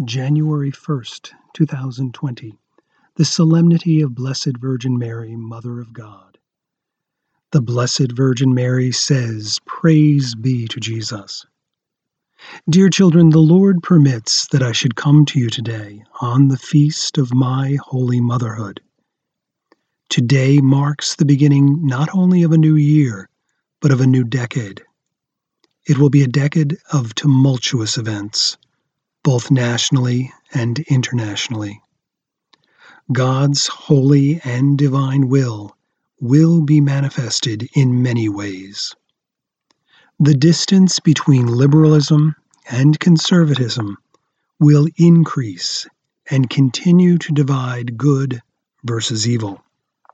January 1st, 2020, the Solemnity of Blessed Virgin Mary, Mother of God. The Blessed Virgin Mary says, "Praise be to Jesus." Dear children, the Lord permits that I should come to you today on the feast of my holy motherhood. Today marks the beginning not only of a new year, but of a new decade. It will be a decade of tumultuous events, both nationally and internationally. God's holy and divine will be manifested in many ways. The distance between liberalism and conservatism will increase and continue to divide good versus evil.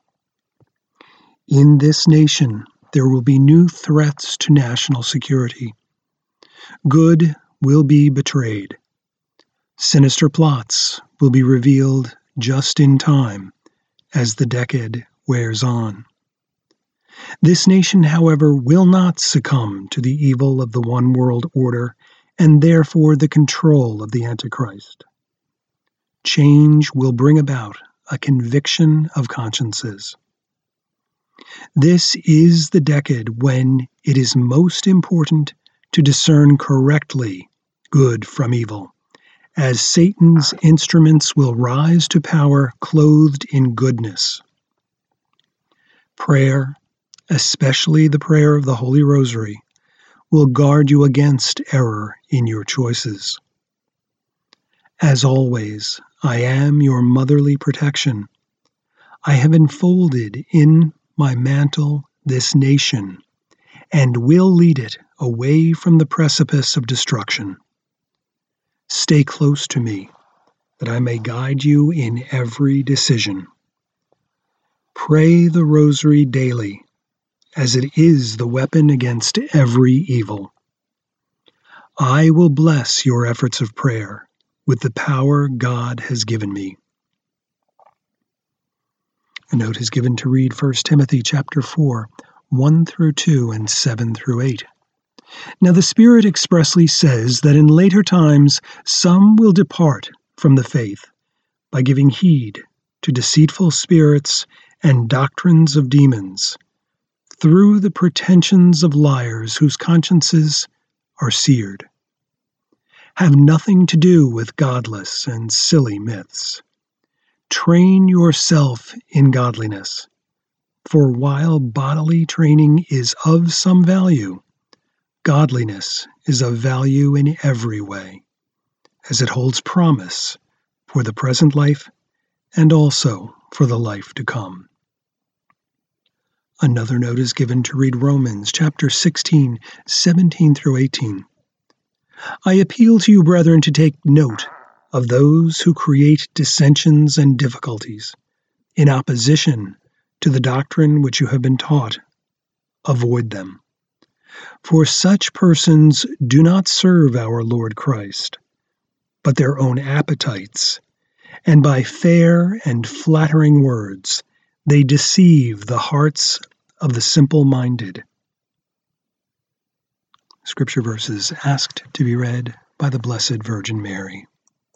In this nation, there will be new threats to national security. Good will be betrayed. Sinister plots will be revealed just in time as the decade wears on. This nation, however, will not succumb to the evil of the one world order and therefore the control of the Antichrist. Change will bring about a conviction of consciences. This is the decade when it is most important to discern correctly good from evil, as Satan's instruments will rise to power clothed in goodness. Prayer, especially the prayer of the Holy Rosary, will guard you against error in your choices. As always, I am your motherly protection. I have enfolded in my mantle this nation, and will lead it away from the precipice of destruction. Stay close to me, that I may guide you in every decision. Pray the Rosary daily, as it is the weapon against every evil. I will bless your efforts of prayer with the power God has given me. A note is given to read 1 Timothy chapter 4, 1 through 2 and 7 through 8. Now the Spirit expressly says that in later times some will depart from the faith by giving heed to deceitful spirits and doctrines of demons, through the pretensions of liars whose consciences are seared. Have nothing to do with godless and silly myths. Train yourself in godliness, for while bodily training is of some value, godliness is of value in every way, as it holds promise for the present life and also for the life to come. Another note is given to read Romans chapter 16, 17 through 18. I appeal to you, brethren, to take note of those who create dissensions and difficulties in opposition to the doctrine which you have been taught. Avoid them. For such persons do not serve our Lord Christ, but their own appetites, and by fair and flattering words they deceive the hearts of the simple-minded. Scripture verses asked to be read by the Blessed Virgin Mary.